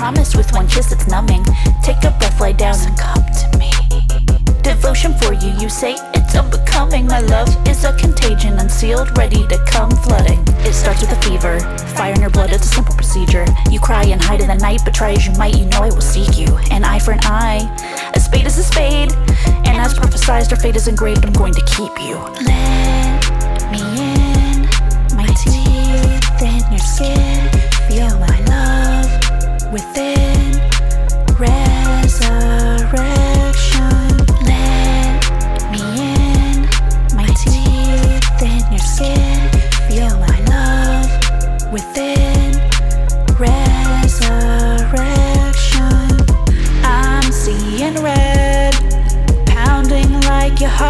promise with one kiss it's numbing. Take a breath, lie down and come to me. Devotion for you, you say it's unbecoming. My love is a contagion, unsealed, ready to come flooding. It starts with a fever, fire in your blood, it's a simple procedure. You cry and hide in the night, but try as you might, you know I will seek you. An eye for an eye, a spade is a spade. And as prophesized, our fate is engraved, I'm going to keep you. Let me in, my teeth in your skin. Feel my love within, resurrection. Let me in, my teeth in your skin. Feel my love within, resurrection. I'm seeing red, pounding like your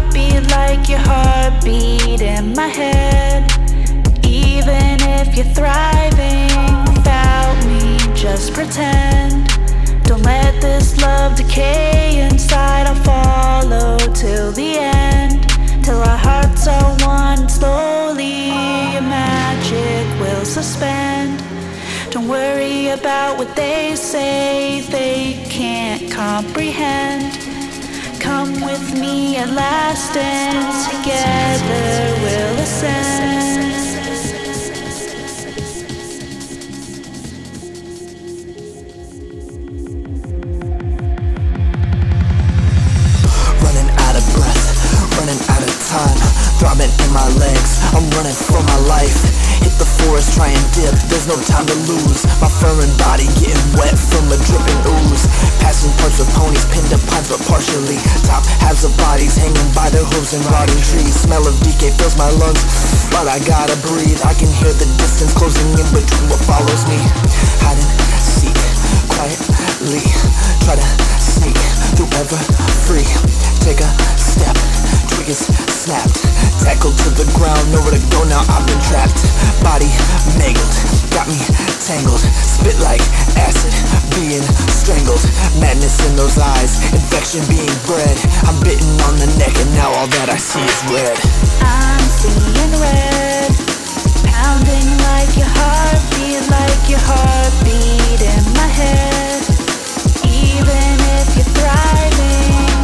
heartbeat in my head. Even if you're thriving without me, just pretend. Don't let this love decay inside. I'll follow till the end, till our hearts are one. Slowly your magic will suspend. Don't worry about what they say, they can't comprehend. Come with me at last and together we'll ascend. Running out of breath, running out of time, throbbing in my legs, I'm running for my life. Hit the forest, try and dip, there's no time to lose. My fur and body getting wet from a dripping ooze. Passing parts of ponies, pinned to pines but partially. Top halves of bodies hanging by their hooves and rotting trees. Smell of decay fills my lungs, but I gotta breathe. I can hear the distance closing in between what follows me. Hide and seek, quietly, try to sneak through ever free. Take a step, twig is snapped, tackled to the ground, nowhere to go now, I've been trapped. Body mangled, got me tangled, spit like acid, being strangled. Madness in those eyes, infection being bred. I'm bitten on the neck and now all that I see is red. I'm seeing red, pounding like your heartbeat in my head. Even if you're thriving